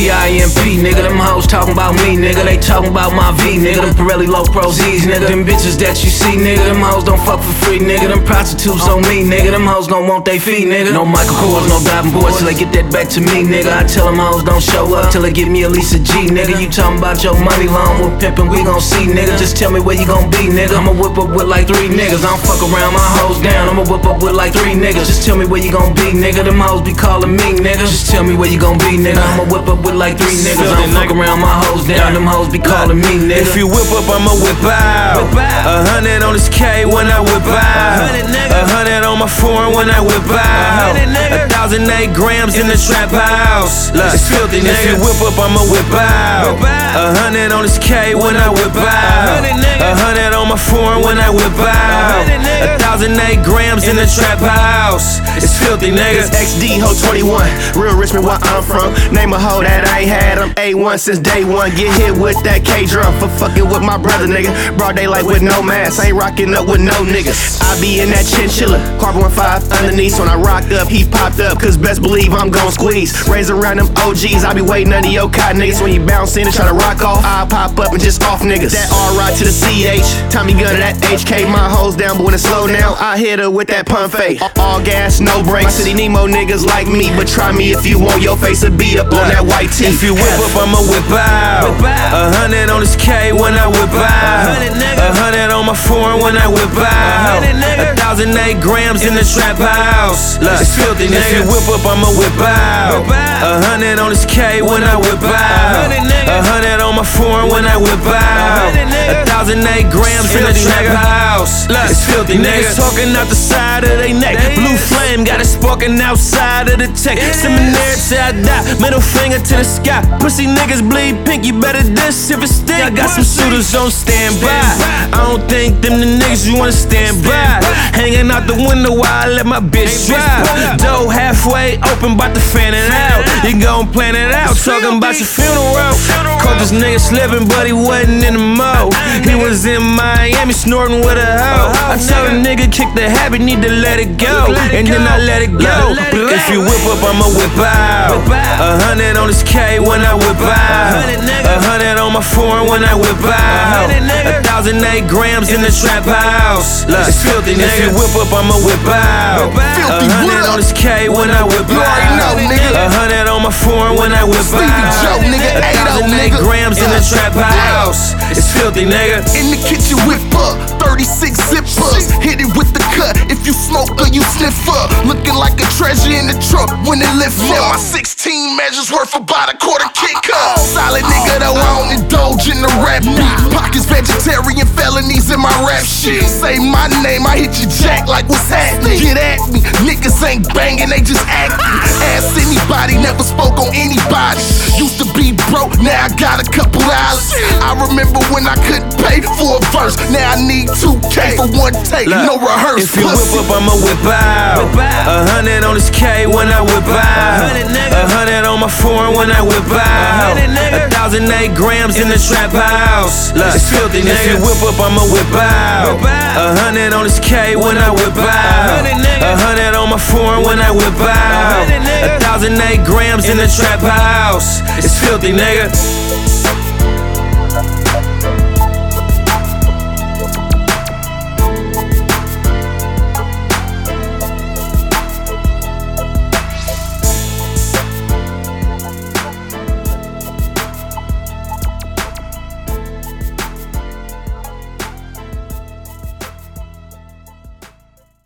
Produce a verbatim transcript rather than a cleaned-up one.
P I M P, nigga. Them hoes talking about me, nigga. They talking about my V, nigga. Them Pirelli low pro Z's, nigga. Them bitches that you see, nigga. Them hoes don't fuck for free, nigga. Them prostitutes on me, nigga. Them hoes gon' want they fee, nigga. No Michael Kors, no diving boards till they get that back to me, nigga. I tell them hoes don't show up till they give me at least a G, nigga. You talking about your money long with pimpin', we gon' see, nigga. Just tell me where you gon' be, nigga. I'ma whip up with like three niggas. I don't fuck around, my hoes down. I'ma whip up with like three niggas. Just tell me where you gon' be, nigga. Them hoes be calling me, nigga. Just tell me where you gon' be, nigga. I'ma whip up with like three niggas. I don't fuck around, my hoes down. Them hoes be calling me, nigga. If you whip up, I'ma whip out. A hundred on this K when I whip out. A hundred on my foreign when I whip out. A thousand eight grams in the trap house. It's filthy, nigga. If you whip up, I'ma whip out. A hundred on this K when I whip out. A hundred on my foreign when I whip out. A thousand eight grams in the trap house. It's filthy, nigga. It's X D Ho twenty-one, real Richmond where I'm from. Name a hoe that I ain't had, I'm A one since day one. Get hit with that K drum for fucking with my brother, nigga. Broad daylight with no mask, I ain't rocking up with no niggas. I be in that chinchilla, carbon five underneath. When I rocked up, he popped up, cause best believe I'm gon' squeeze. Raise around them O Gs, I be waiting under your cotton niggas. When you bounce in and try to rock off, I pop up and just off niggas. That R I to the C H, Tommy gun to that H K. My hoes down, but when it's slow now, I hit her with that pump fake. All gas, no brakes. My city Nemo niggas like me, but try me if you want. Your face will be up on that white tee. If you whip up, I'ma whip out. A hundred on this K when I whip out. A hundred on my foreign when I whip out. A thousand eight grams in the trap house. It's filthy, nigga. If you whip up, I'ma whip out. A hundred on this K when I whip out. A hundred on my foreign when I whip out. A thousand eight grams in the trap house. It's filthy, niggas talking out the side of they neck. Blue flame got it sparking outside of the tech. Seminary till I die, middle finger to the sky. Pussy niggas bleed pink, you better diss if it's thick. I got some shooters on standby. I don't think them the niggas you wanna stand by. Hanging out the window while I let my bitch drive. Dough halfway open, bout to fan it out. You gon' plan it out, talking about your funeral. Caught this nigga slipping, but he wasn't in the mode. He was in Miami snorting with a hoe. I tell a nigga kick the habit, need to let it go, and then I let it go. If you whip up, I'ma whip out. A hundred on this K when I whip out. A hundred on my foreign when I whip out. A thousand eight grams in the trap house. It's filthy, nigga. If you whip up, I'ma whip out. A hundred on this K when I whip out. A hundred on my foreign when I whip out. A thousand eight grams in the trap house. It's filthy, nigga. In the kitchen whip up, thirty-six zippers. Hit it with the cut, if you smoke or you sniff up. Looking like a treasure in the truck when it lift up. My sixteen measures worth about a quarter kick up. Solid nigga though, I don't indulge in the rap beat. Pockets vegetarian, felonies in my rap shit. Say my name, I hit you jack like what's happening. Get at me, niggas ain't banging, they just acting. Ask anybody, never spoke on anybody. Used to be broke, now I got a couple dollars. I remember when I couldn't pay for a verse, now I need two K for one take, no rehearse. If you whip up, I'ma whip out. A hundred on this K when I whip out. A hundred on my foreign when I whip out. A thousand eight grams in the trap house. It's filthy, nigga. If you whip up, I'ma whip out. A hundred on this K when I whip out. A hundred on my foreign when I whip out. A thousand eight grams in the trap house. It's filthy, nigga.